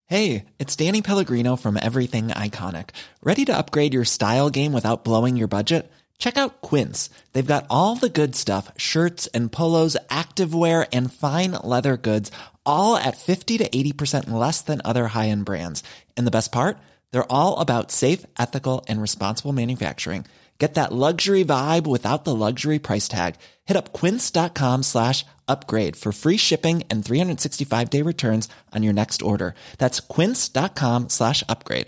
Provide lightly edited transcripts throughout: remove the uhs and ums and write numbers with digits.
Hey, it's Danny Pellegrino from Everything Iconic. Ready to upgrade your style game without blowing your budget? Check out Quince. They've got all the good stuff, shirts and polos, activewear, and fine leather goods, all at 50 to 80% less than other high-end brands. And the best part? They're all about safe, ethical, and responsible manufacturing. Get that luxury vibe without the luxury price tag. Hit up quince.com/upgrade for free shipping and 365-day returns on your next order. That's quince.com/upgrade.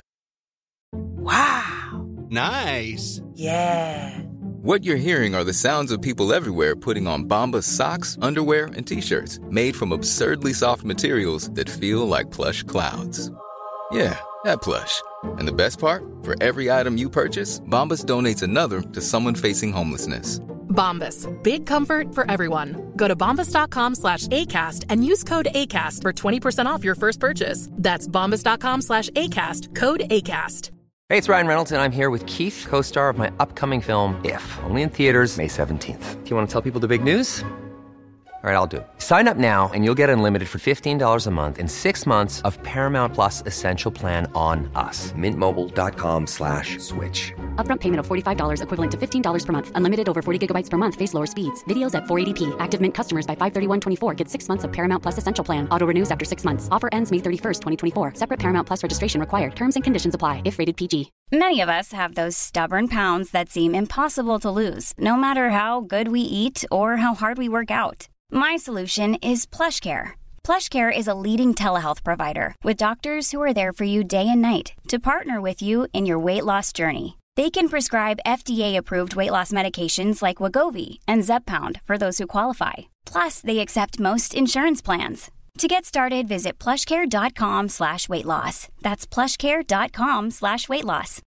Wow. Nice. Yeah. What you're hearing are the sounds of people everywhere putting on Bombas socks, underwear, and T-shirts made from absurdly soft materials that feel like plush clouds. Yeah, that plush. And the best part? For every item you purchase, Bombas donates another to someone facing homelessness. Bombas. Big comfort for everyone. Go to bombas.com/ACAST and use code ACAST for 20% off your first purchase. That's bombas.com/ACAST. Code ACAST. Hey, it's Ryan Reynolds, and I'm here with Keith, co-star of my upcoming film, If, only in theaters May 17th. Do you want to tell people the big news? All right, I'll do it. Sign up now and you'll get unlimited for $15 a month and 6 months of Paramount Plus Essential Plan on us. MintMobile.com/switch. Upfront payment of $45 equivalent to $15 per month. Unlimited over 40 gigabytes per month. Face lower speeds. Videos at 480p. Active Mint customers by 531.24 get 6 months of Paramount Plus Essential Plan. Auto renews after 6 months. Offer ends May 31st, 2024. Separate Paramount Plus registration required. Terms and conditions apply if rated PG. Many of us have those stubborn pounds that seem impossible to lose, no matter how good we eat or how hard we work out. My solution is PlushCare. PlushCare is a leading telehealth provider with doctors who are there for you day and night to partner with you in your weight loss journey. They can prescribe FDA-approved weight loss medications like Wegovy and Zepbound for those who qualify. Plus, they accept most insurance plans. To get started, visit plushcare.com/weight loss. That's plushcare.com/weight loss.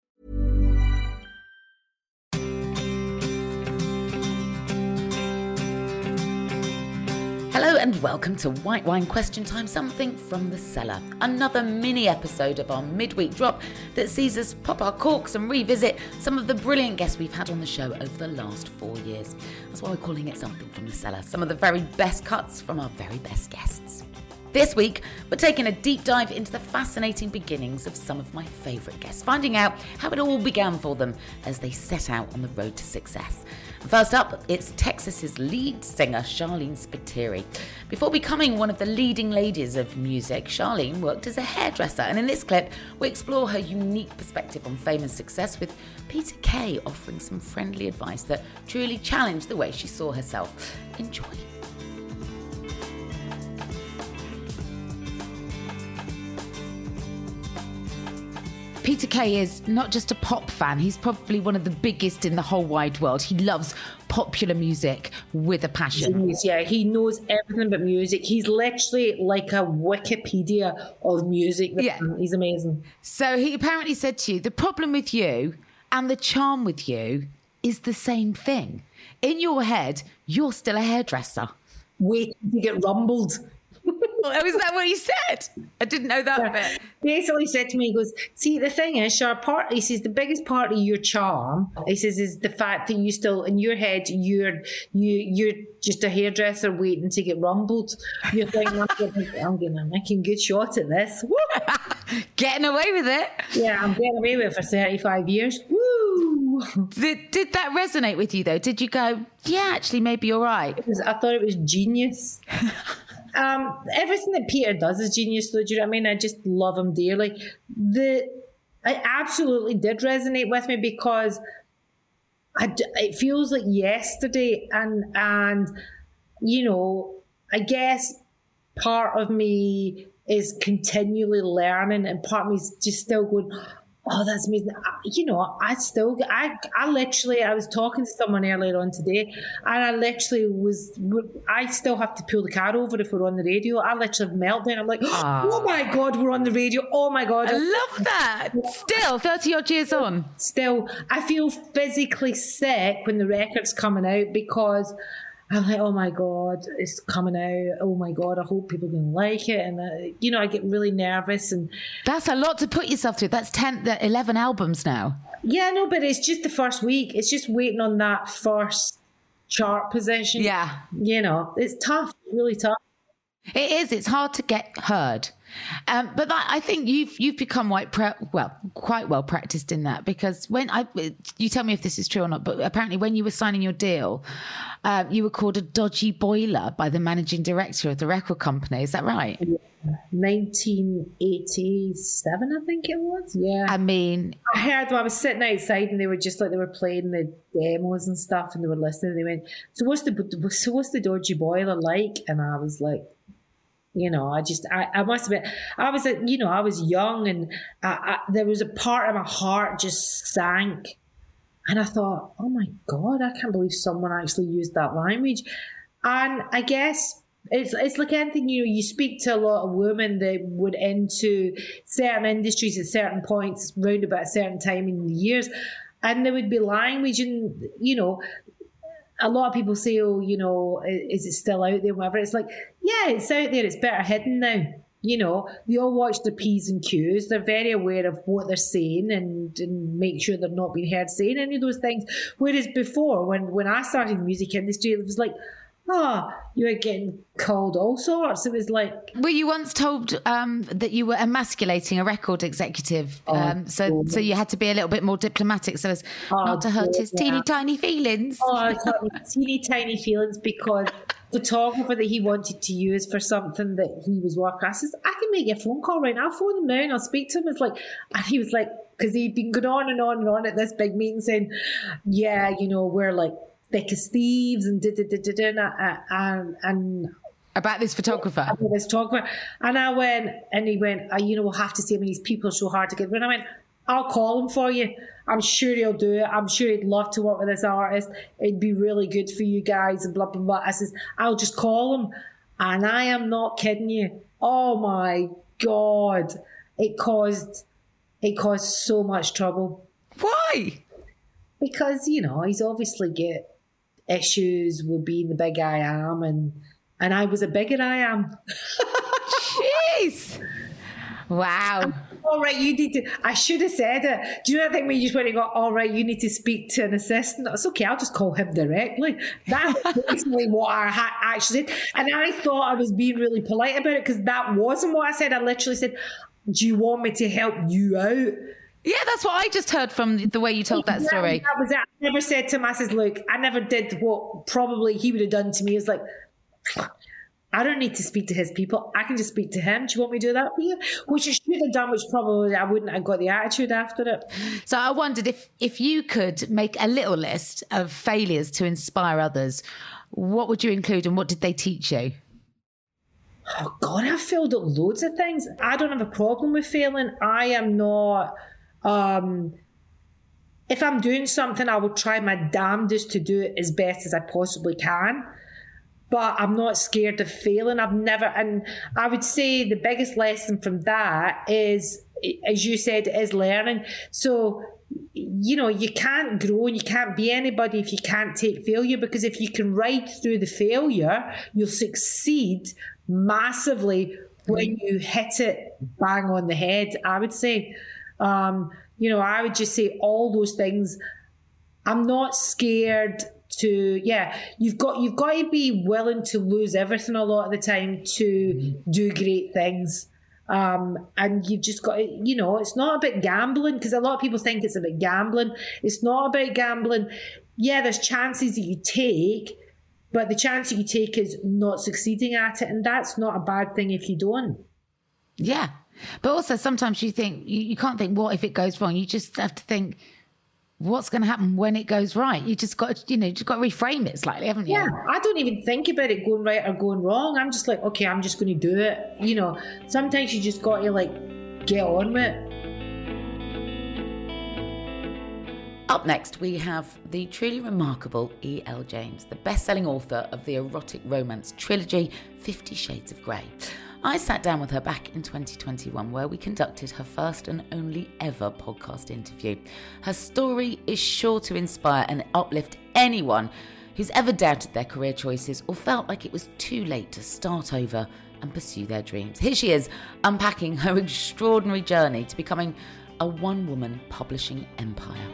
Hello and welcome to White Wine Question Time, something from the cellar. Another mini episode of our midweek drop that sees us pop our corks and revisit some of the brilliant guests we've had on the show over the last 4 years. That's why we're calling it something from the cellar. Some of the very best cuts from our very best guests. This week, we're taking a deep dive into the fascinating beginnings of some of my favourite guests, finding out how it all began for them as they set out on the road to success. First up, it's Texas's lead singer, Sharleen Spiteri. Before becoming one of the leading ladies of music, Sharleen worked as a hairdresser, and in this clip, we explore her unique perspective on fame and success, with Peter Kay offering some friendly advice that truly challenged the way she saw herself. Enjoy. Peter Kay is not just a pop fan, he's probably one of the biggest in the whole wide world. He loves popular music with a passion. Yeah, he knows everything about music. He's literally like a Wikipedia of music. Yeah. He's amazing. So he apparently said to you, the problem with you and the charm with you is the same thing. In your head, you're still a hairdresser. Waiting to get rumbled. Oh, is that what he said? I didn't know that bit. Basically said to me, he goes, see, the thing is, he says, the biggest part of your charm, he says, is the fact that you still, in your head, you're just a hairdresser waiting to get rumbled. You're thinking, I'm making good shot at this. Getting away with it. Yeah, I'm getting away with it for 35 years. Woo! Did that resonate with you, though? Did you go, yeah, actually, maybe you're right? I thought it was genius. Everything that Peter does is genius, though. Do you know what I mean? I just love him dearly. It absolutely did resonate with me because it feels like yesterday, and you know, I guess part of me is continually learning, and part of me is just still going, oh, that's amazing. You know, I was talking to someone earlier on today, and I still have to pull the car over if we're on the radio. I literally have a meltdown. I'm like, oh my God, we're on the radio. Oh my God. I love that. Still, 30 odd years on. Still, I feel physically sick when the record's coming out because I'm like, oh my God, it's coming out. Oh my God, I hope people are going to like it. And, I get really nervous. And that's a lot to put yourself through. That's 11 albums now. Yeah, no, but it's just the first week. It's just waiting on that first chart position. Yeah. You know, it's tough, really tough. It is. It's hard to get heard. But I think you've become quite well practiced in that, because you tell me if this is true or not, but apparently when you were signing your deal, you were called a dodgy boiler by the managing director of the record company. Is that right? 1987, I think it was. Yeah. I mean, I heard them. I was sitting outside and they were just like, they were playing the demos and stuff and they were listening. And they went, so what's the dodgy boiler like? And I was like, you know, I must admit, I was young and there was a part of my heart just sank. And I thought, oh my God, I can't believe someone actually used that language. And I guess it's like anything, you know, you speak to a lot of women that would into certain industries at certain points, round about a certain time in the years, and there would be language, and, you know, a lot of people say, oh, you know, is it still out there, whatever. It's like, yeah, it's out there. It's better hidden now. You know, they all watch their P's and Q's. They're very aware of what they're saying and make sure they're not being heard saying any of those things. Whereas before, when I started in the music industry, it was like, you were getting called all sorts. It was like... Were you once told that you were emasculating a record executive? So you had to be a little bit more diplomatic so as not to hurt his teeny tiny feelings? I hurt his teeny tiny feelings because the photographer that he wanted to use for something that he was working, I says, I can make you a phone call right now. I'll phone him now and I'll speak to him. It's like, and he was like, because he'd been going on and on and on at this big meeting saying, yeah, you know, we're like thick as thieves and and about this photographer. And I went, and he went, you know, we'll have to see, I mean, these people are so hard to get rid of. And I went, I'll call him for you. I'm sure he'll do it. I'm sure he'd love to work with this artist. It'd be really good for you guys and blah, blah, blah. I says, I'll just call him. And I am not kidding you. Oh my God. It caused so much trouble. Why? Because, you know, he's obviously get issues with being the big I am, and I was a bigger I am. Jeez. Wow. All right, you need to... I should have said it. Do you know that thing when you just went and go, all right, you need to speak to an assistant? It's okay, I'll just call him directly. That's basically what I actually said. And I thought I was being really polite about it because that wasn't what I said. I literally said, do you want me to help you out? Yeah, that's what I just heard from the way you told that story. That was it. I never said to him, I says, look, I never did what probably he would have done to me. It's like, I don't need to speak to his people. I can just speak to him. Do you want me to do that for you? Which I should have done, which probably I wouldn't have got the attitude after it. So I wondered if you could make a little list of failures to inspire others, what would you include and what did they teach you? Oh, God, I've failed at loads of things. I don't have a problem with failing. I am not... if I'm doing something, I will try my damnedest to do it as best as I possibly can. But I'm not scared of failing. And I would say the biggest lesson from that is, as you said, is learning. So, you know, you can't grow and you can't be anybody if you can't take failure, because if you can ride through the failure, you'll succeed massively when you hit it bang on the head, I would say. You know, I would just say all those things. I'm not scared to, you've got to be willing to lose everything a lot of the time to do great things. And you've just got to, you know, it's not about gambling, because a lot of people think it's about gambling. It's not about gambling. Yeah, there's chances that you take, but the chance that you take is not succeeding at it. And that's not a bad thing if you don't. Yeah. But also sometimes you think, you can't think, what if it goes wrong? You just have to think, what's going to happen when it goes right? You just got to, just got to reframe it slightly, haven't you? Yeah, I don't even think about it going right or going wrong. I'm just like, okay, I'm just going to do it. You know, sometimes you just got to get on with it. Up next, we have the truly remarkable E.L. James, the best-selling author of the erotic romance trilogy 50 Shades of Grey. I sat down with her back in 2021 where we conducted her first and only ever podcast interview. Her story is sure to inspire and uplift anyone who's ever doubted their career choices or felt like it was too late to start over and pursue their dreams. Here she is, unpacking her extraordinary journey to becoming a one-woman publishing empire.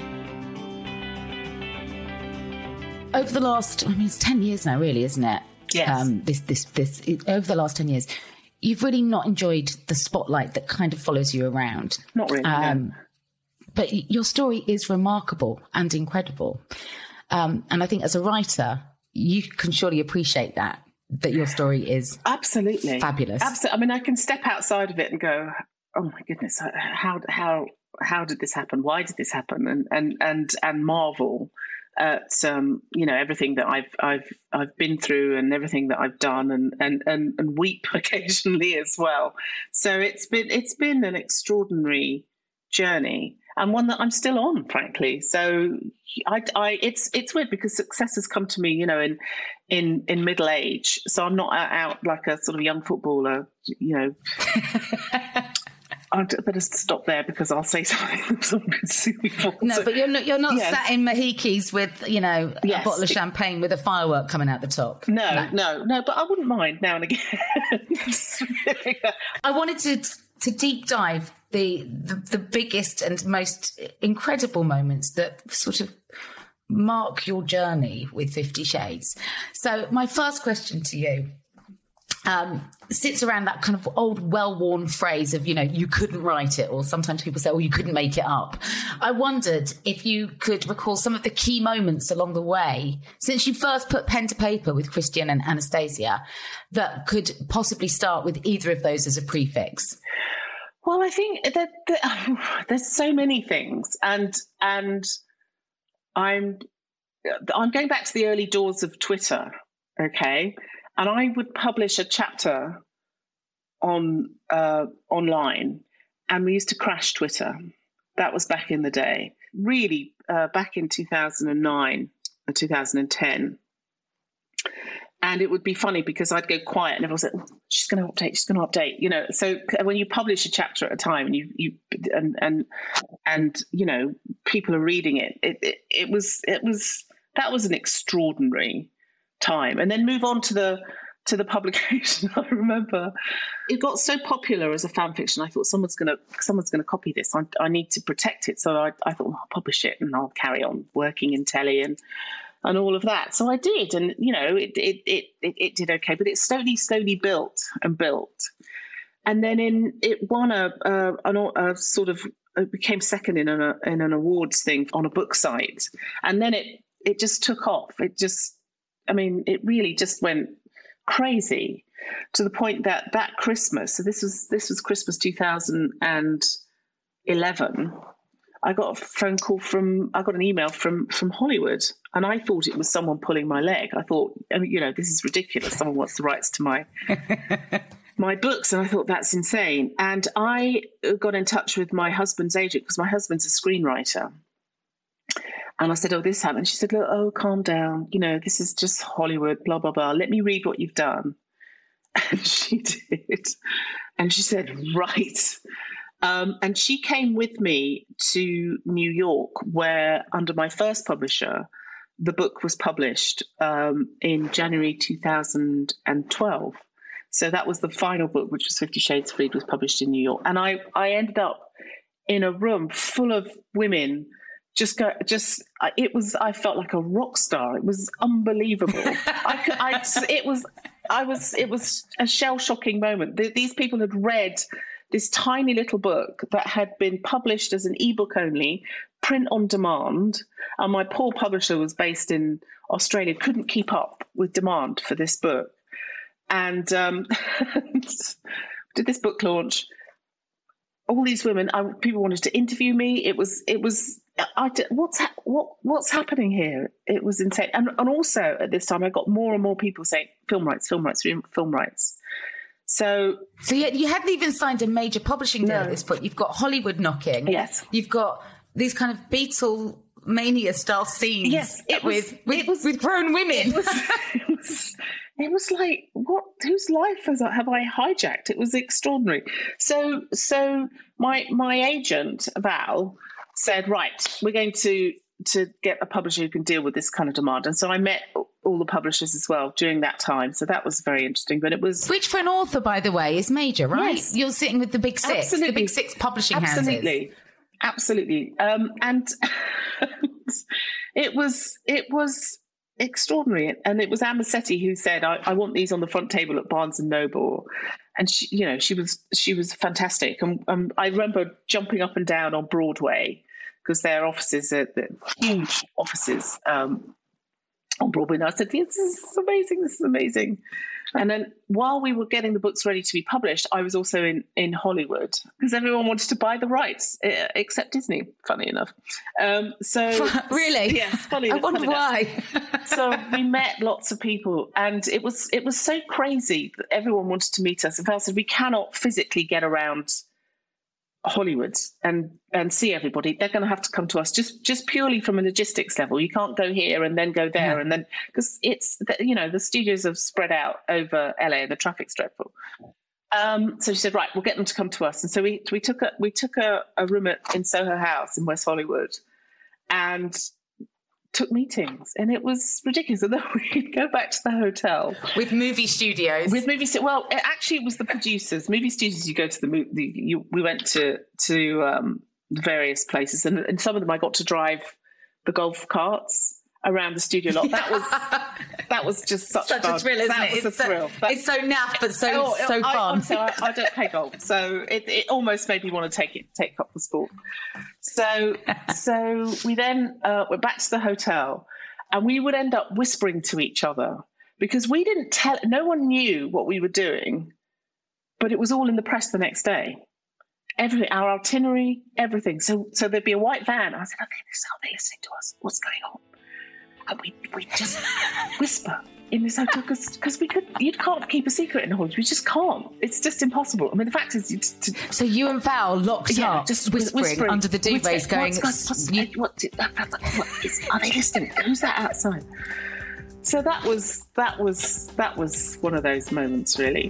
Over the last, it's 10 years now, really, isn't it? Yes. This over the last 10 years, you've really not enjoyed the spotlight that kind of follows you around. Not really. No. But your story is remarkable and incredible. And I think as a writer, you can surely appreciate that your story is absolutely fabulous. Absolutely. I mean, I can step outside of it and go, oh my goodness, how did this happen? Why did this happen? And marvel at everything that I've been through and everything that I've done and weep occasionally as well. So it's been an extraordinary journey. And one that I'm still on, frankly. So it's weird because success has come to me, in middle age. So I'm not out like a sort of young footballer, I better stop there because I'll say something that someone could sue me for. No, but you're not sat in Mahikis with, a bottle of champagne with a firework coming out the top. No, but I wouldn't mind now and again. I wanted to deep dive the biggest and most incredible moments that sort of mark your journey with 50 Shades. So my first question to you sits around that kind of old, well-worn phrase of, you couldn't write it, or sometimes people say, you couldn't make it up. I wondered if you could recall some of the key moments along the way, since you first put pen to paper with Christian and Anastasia, that could possibly start with either of those as a prefix. Well, I think that there's so many things, and I'm going back to the early doors of Twitter, okay? And I would publish a chapter online, and we used to crash Twitter. That was back in the day, really back in 2009 or 2010. And it would be funny because I'd go quiet and everyone said, she's going to update, So when you publish a chapter at a time and people are reading it was that was an extraordinary time. And then move on to the publication. I remember it got so popular as a fan fiction. I thought someone's going to copy this. I need to protect it. So I thought, I'll publish it and I'll carry on working in telly and all of that. So I did, and it did okay, but it slowly built and built, and then it won a sort of, it became second in an awards thing on a book site, and then it just took off. It really just went crazy to the point that Christmas. So this was Christmas 2011. I got an email from Hollywood, and I thought it was someone pulling my leg. I thought, this is ridiculous. Someone wants the rights to my books. And I thought, that's insane. And I got in touch with my husband's agent because my husband's a screenwriter. And I said, this happened. She said, look, calm down. This is just Hollywood, blah, blah, blah. Let me read what you've done. And she did. And she said, right. And she came with me to New York, where under my first publisher, the book was published in January 2012. So that was the final book, which was 50 Shades Freed, was published in New York. And I ended up in a room full of women. I felt like a rock star. It was unbelievable. It was a shell-shocking moment. These people had read this tiny little book that had been published as an ebook only, print on demand. And my poor publisher was based in Australia, couldn't keep up with demand for this book. And did this book launch. All these women, people wanted to interview me. What's happening here? It was insane. And also at this time, I got more and more people saying, film rights. So you hadn't even signed a major publishing deal at this point. You've got Hollywood knocking. Yes. You've got these kind of Beatlemania style scenes. Yes, with grown women. It was like, what? Whose life have I hijacked? It was extraordinary. So my agent Val said, right, we're going to get a publisher who can deal with this kind of demand. And so I met all the publishers as well during that time. So that was very interesting. But it was... Which for an author, by the way, is major, right? Yes. You're sitting with the big six, Absolutely. the big six publishing houses. Absolutely. And it was extraordinary. And it was Anne Massetti who said, I want these on the front table at Barnes and Noble. And she was fantastic. And I remember jumping up and down on Broadway because their offices are huge offices on Broadway. And I said, this is amazing. And then while we were getting the books ready to be published, I was also in Hollywood because everyone wanted to buy the rights, except Disney, funny enough. Really? Yes, funny enough. I wonder why. So we met lots of people, and it was so crazy that everyone wanted to meet us. And Val said, we cannot physically get around Hollywood and see everybody. They're going to have to come to us just purely from a logistics level. You can't go here and then go there and then, because it's the studios have spread out over LA and the traffic's dreadful. So she said, right, we'll get them to come to us. And so we took a room in Soho House in West Hollywood and took meetings, and it was ridiculous. And then we'd go back to the hotel with movie studios. Well, it was the producers. Movie studios. You go to we went to various places, and some of them I got to drive the golf carts around the studio lot. That was just such a thrill, isn't it? It's a thrill. It's so naff, but so fun. I don't play golf, so it almost made me want to take up the sport. So we then went back to the hotel, and we would end up whispering to each other because we didn't tell. No one knew what we were doing, but it was all in the press the next day. Everything, our itinerary, everything. So there'd be a white van. I said, okay, this is how they're listening to us. What's going on? And we just whisper in this hotel because you can't keep a secret in Hollywood. We just can't. It's just impossible. I mean, the fact is, so you and Val locked up, just whispering under the duvets, going, are they listening? Who's that outside? So that was one of those moments, really.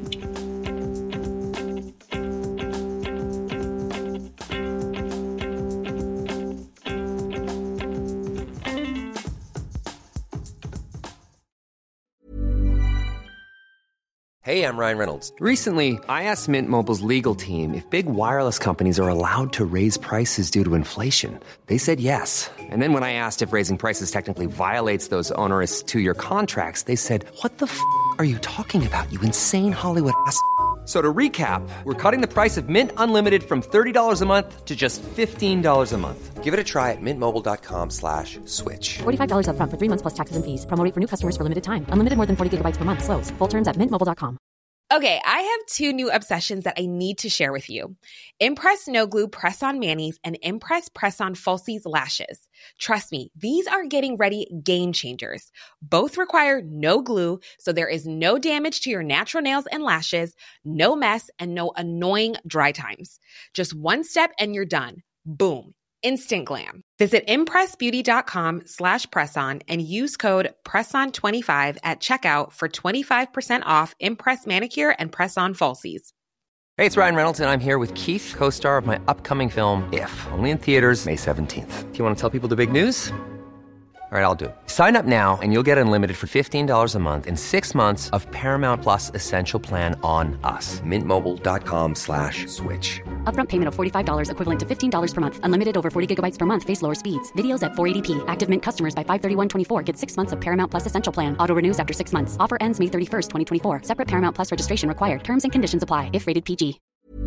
Hey, I'm Ryan Reynolds. Recently, I asked Mint Mobile's legal team if big wireless companies are allowed to raise prices due to inflation. They said yes. And then when I asked if raising prices technically violates those onerous 2-year contracts, they said, what the f*** are you talking about, you insane Hollywood ass f- So to recap, we're cutting the price of Mint Unlimited from $30 a month to just $15 a month. Give it a try at mintmobile.com/switch. $45 up front for 3 months plus taxes and fees. Promo rate for new customers for limited time. Unlimited more than 40 gigabytes per month. Slows full terms at mintmobile.com. Okay, I have 2 new obsessions that I need to share with you. Impress No Glue Press-On Manis and Impress Press-On Falsies Lashes. Trust me, these are getting ready game changers. Both require no glue, so there is no damage to your natural nails and lashes, no mess, and no annoying dry times. Just one step and you're done. Boom. Instant glam. Visit impressbeauty.com/presson and use code PRESSON25 at checkout for 25% off Impress Manicure and Press-On Falsies. Hey, it's Ryan Reynolds, and I'm here with Keith, co-star of my upcoming film, If, only in theaters May 17th. Do you want to tell people the big news? All right, I'll do it. Sign up now and you'll get unlimited for $15 a month and 6 months of Paramount Plus Essential Plan on us. mintmobile.com/switch. Upfront payment of $45 equivalent to $15 per month. Unlimited over 40 gigabytes per month. Face lower speeds. Videos at 480p. Active Mint customers by 531.24 get 6 months of Paramount Plus Essential Plan. Auto renews after 6 months. Offer ends May 31st, 2024. Separate Paramount Plus registration required. Terms and conditions apply if rated PG.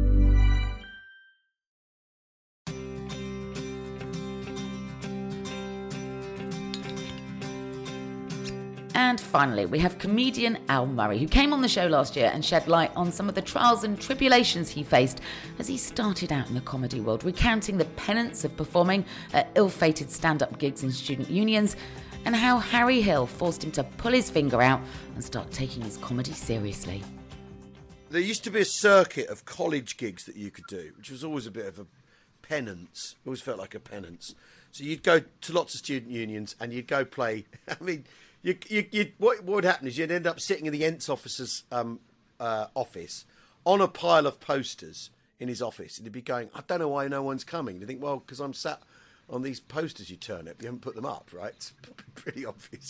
And finally, we have comedian Al Murray, who came on the show last year and shed light on some of the trials and tribulations he faced as he started out in the comedy world, recounting the penance of performing at ill-fated stand-up gigs in student unions and how Harry Hill forced him to pull his finger out and start taking his comedy seriously. There used to be a circuit of college gigs that you could do, which was always a bit of a penance. It always felt like a penance. So you'd go to lots of student unions and you'd go play. I mean, what would happen is you'd end up sitting in the Ents officer's office on a pile of posters in his office, and he'd be going, I don't know why no one's coming. You think, well, because I'm sat on these posters you turn up. You haven't put them up, right? It's pretty obvious.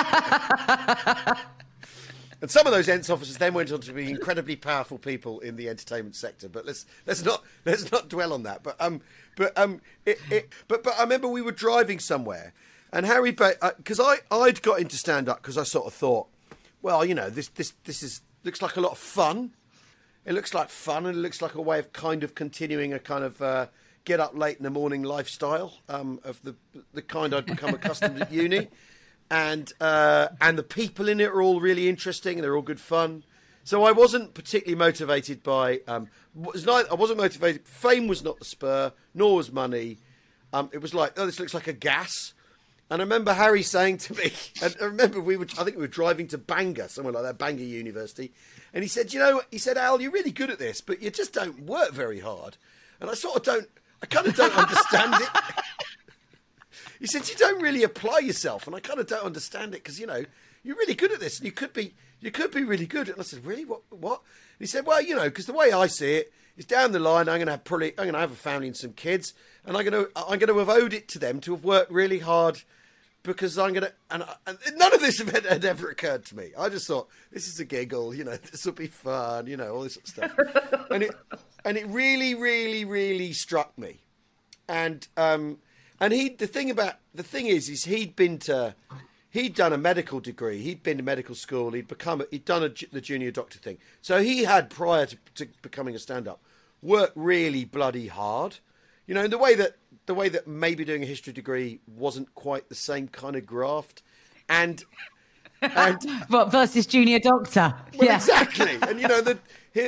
And some of those Ents officers then went on to be incredibly powerful people in the entertainment sector. But let's not dwell on that. But I remember we were driving somewhere, And Harry, because I'd got into stand-up because I sort of thought, well, you know, this looks like a lot of fun. It looks like fun, and it looks like a way of kind of continuing a kind of get up late in the morning lifestyle of the kind I'd become accustomed at uni. And the people in it are all really interesting, and they're all good fun. So I wasn't particularly motivated by. I wasn't motivated. Fame was not the spur, nor was money. It was like, oh, this looks like a gas. And I remember Harry saying to me, and I remember I think we were driving to Bangor, somewhere like that, Bangor University, and he said, Al, you're really good at this, but you just don't work very hard. And I kind of don't understand it. He said, you don't really apply yourself, and I kind of don't understand it because, you know, you're really good at this, and you could be really good. And I said, really? What? And he said, well, you know, because the way I see it is down the line, I'm going to have a family and some kids, and I'm going to have owed it to them to have worked really hard. Because and none of this had ever occurred to me. I just thought, this is a giggle, you know, this will be fun, you know, all this sort of stuff. and it really, really, really struck me. And the thing is he'd done a medical degree, he'd been to medical school, he'd done the junior doctor thing. So he had, prior to becoming a stand-up, worked really bloody hard. You know, in the way that maybe doing a history degree wasn't quite the same kind of graft, and what versus junior doctor? Well, yeah, exactly. And you know the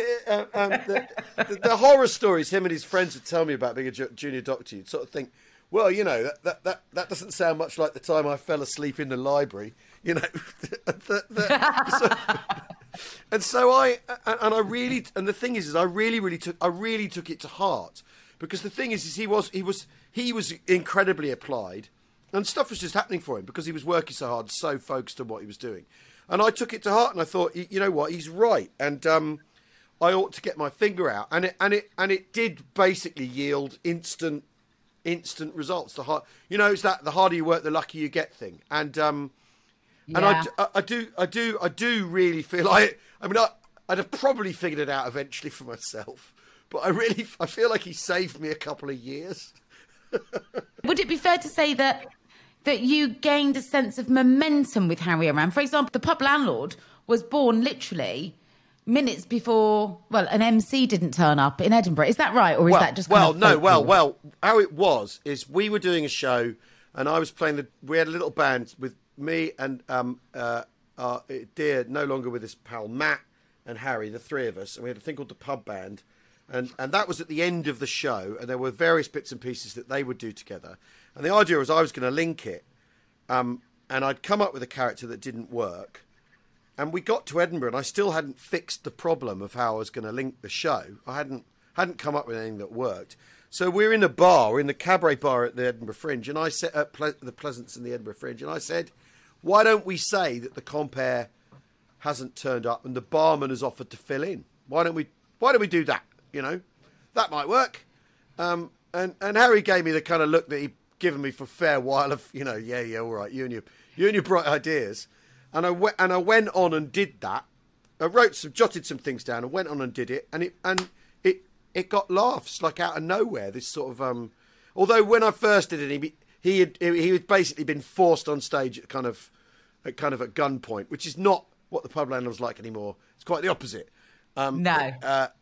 horror stories him and his friends would tell me about being a junior doctor. You'd sort of think, well, you know, that doesn't sound much like the time I fell asleep in the library. You know, and the thing is I really took it to heart. Because the thing is he was incredibly applied, and stuff was just happening for him because he was working so hard, so focused on what he was doing. And I took it to heart, and I thought, you know what, he's right, and I ought to get my finger out. And it did basically yield instant results. It's that the harder you work, the luckier you get thing. And I do really feel I'd have probably figured it out eventually for myself. But I feel like he saved me a couple of years. Would it be fair to say that you gained a sense of momentum with Harry around? For example, the Pub Landlord was born literally minutes before, well, an MC didn't turn up in Edinburgh. Is that right? Or is that just how it was is we were doing a show and I was playing we had a little band with me and our dear, no longer with us pal, Matt and Harry, the three of us, and we had a thing called the Pub Band. And that was at the end of the show, and there were various bits and pieces that they would do together. And the idea was I was going to link it, and I'd come up with a character that didn't work. And we got to Edinburgh, and I still hadn't fixed the problem of how I was going to link the show. I hadn't come up with anything that worked. So we're in a bar, we're in the cabaret bar at the Edinburgh Fringe, and I set up the Pleasance and the Edinburgh Fringe, and I said, why don't we say that the compere hasn't turned up and the barman has offered to fill in? Why don't we do that? You know, that might work. And Harry gave me the kind of look that he'd given me for a fair while of, you know, yeah, all right, you and your bright ideas. And I went on and did that. I jotted some things down and went on and did it. And it got laughs like out of nowhere. This sort of although when I first did it, he had basically been forced on stage at kind of at gunpoint, which is not what the Pub Landlord was like anymore. It's quite the opposite. No.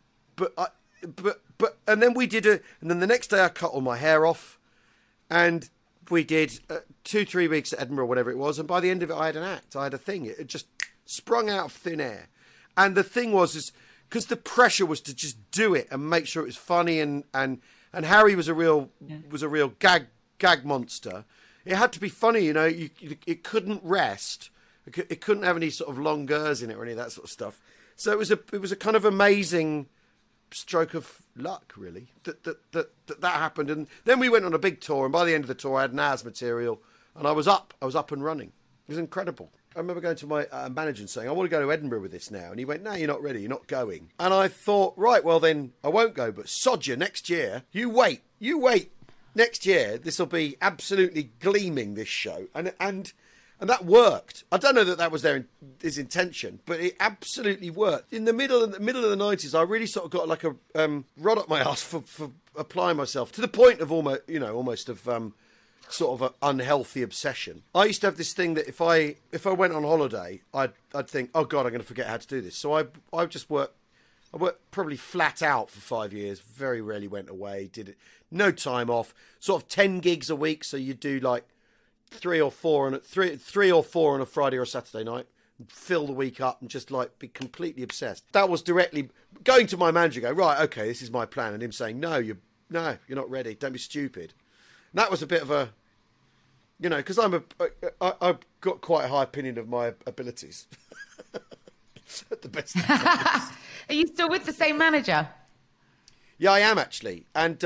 But and then we did and then the next day I cut all my hair off, and we did 2-3 weeks at Edinburgh, whatever it was, and by the end of it I had an act, I had a thing. It just sprung out of thin air, and the thing was because the pressure was to just do it and make sure it was funny, and Harry was a real gag monster. It had to be funny, you know. It couldn't rest. It couldn't have any sort of longers in it or any of that sort of stuff. So it was a kind of amazing stroke of luck, really, that happened. And then we went on a big tour, and by the end of the tour I had NAS material, and I was up and running. It was incredible. I remember going to my manager and saying, I want to go to Edinburgh with this now. And he went, no, you're not ready, you're not going. And I thought, right, well then I won't go, but sod you, next year, you wait. Next year this will be absolutely gleaming, this show. And that worked. I don't know that was his intention, but it absolutely worked. In the middle of the 90s, I really sort of got like a rod up my ass for applying myself to the point of almost sort of an unhealthy obsession. I used to have this thing that if I went on holiday, I'd think, oh God, I'm going to forget how to do this. So I just worked. I worked probably flat out for 5 years. Very rarely went away. Did it. No time off. Sort of 10 gigs a week. So you do like 3 or 4 on a Friday or a Saturday night. Fill the week up and just like be completely obsessed. That was directly going to my manager. Go, right, okay, this is my plan, and him saying, no, you're not ready. Don't be stupid. And that was a bit of a, because I've got quite a high opinion of my abilities. At the best of times. Are you still with the same manager? Yeah, I am actually. And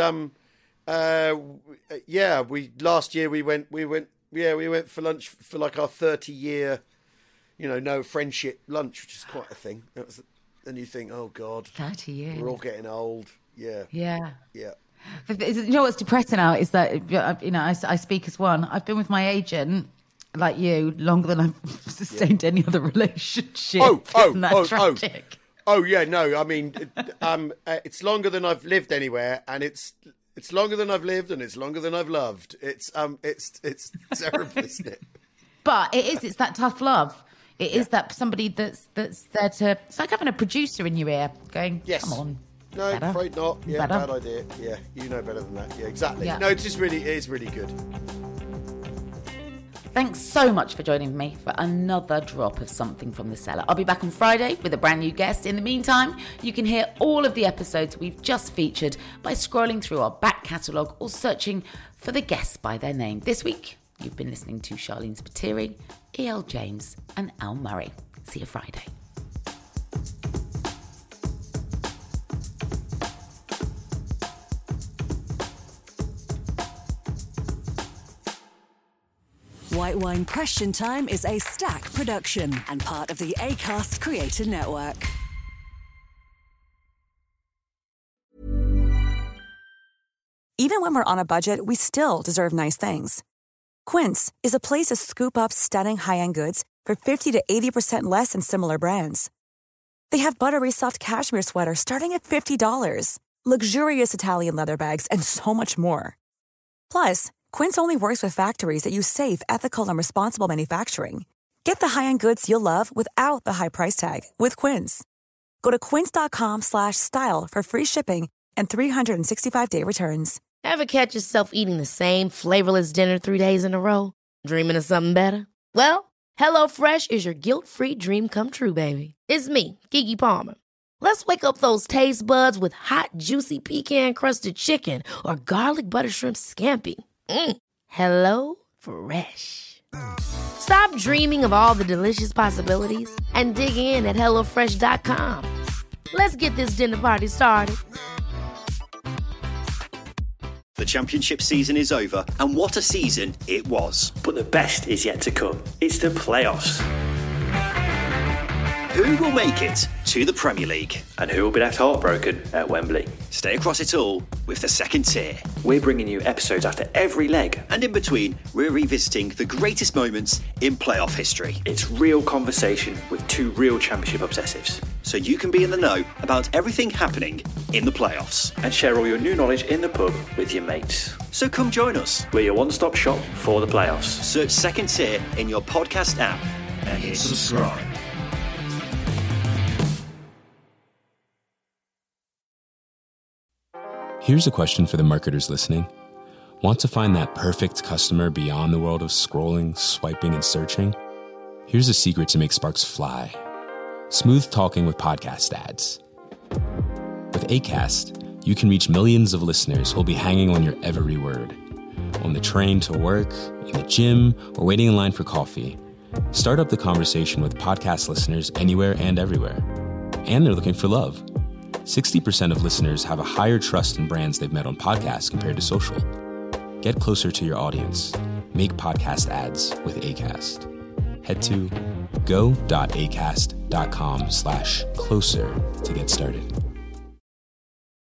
last year we went for lunch for like our 30-year, no friendship lunch, which is quite a thing. And you think, oh God, 30 years. We're all getting old. Yeah. Yeah. Yeah. You know what's depressing now is that, I speak as one. I've been with my agent, like you, longer than I've sustained any other relationship. Isn't that tragic? Oh, yeah, no, I mean, it's longer than I've lived anywhere, and it's longer than I've lived, and it's longer than I've loved. It's terrible, isn't it? But it's that tough love. It is that somebody that's there to... It's like having a producer in your ear going, yes. Come on. No, better. Afraid not. Yeah, better. Bad idea. Yeah, you know better than that. Yeah, exactly. Yeah. No, it is really good. Thanks so much for joining me for another drop of Something from the Cellar. I'll be back on Friday with a brand new guest. In the meantime, you can hear all of the episodes we've just featured by scrolling through our back catalogue or searching for the guests by their name. This week, you've been listening to Charlene Spiteri, E.L. James and Al Murray. See you Friday. White Wine Question Time is a Stack production and part of the Acast Creator Network. Even when we're on a budget, we still deserve nice things. Quince is a place to scoop up stunning high-end goods for 50 to 80% less than similar brands. They have buttery soft cashmere sweaters starting at $50, luxurious Italian leather bags, and so much more. Plus, Quince only works with factories that use safe, ethical, and responsible manufacturing. Get the high-end goods you'll love without the high price tag with Quince. Go to quince.com/style for free shipping and 365-day returns. Ever catch yourself eating the same flavorless dinner 3 days in a row? Dreaming of something better? Well, HelloFresh is your guilt-free dream come true, baby. It's me, Keke Palmer. Let's wake up those taste buds with hot, juicy pecan-crusted chicken or garlic butter shrimp scampi. Hello Fresh. Stop dreaming of all the delicious possibilities and dig in at HelloFresh.com. Let's get this dinner party started. The championship season is over, and what a season it was. But the best is yet to come. It's the playoffs. Who will make it to the Premier League? And who will be left heartbroken at Wembley? Stay across it all with the Second Tier. We're bringing you episodes after every leg. And in between, we're revisiting the greatest moments in playoff history. It's real conversation with two real championship obsessives. So you can be in the know about everything happening in the playoffs. And share all your new knowledge in the pub with your mates. So come join us. We're your one-stop shop for the playoffs. Search Second Tier in your podcast app and hit subscribe. Here's a question for the marketers listening. Want to find that perfect customer beyond the world of scrolling, swiping, and searching? Here's a secret to make sparks fly. Smooth talking with podcast ads. With Acast, you can reach millions of listeners who'll be hanging on your every word. On the train to work, in the gym, or waiting in line for coffee. Start up the conversation with podcast listeners anywhere and everywhere. And they're looking for love. 60% of listeners have a higher trust in brands they've met on podcasts compared to social. Get closer to your audience. Make podcast ads with Acast. Head to go.acast.com/closer to get started.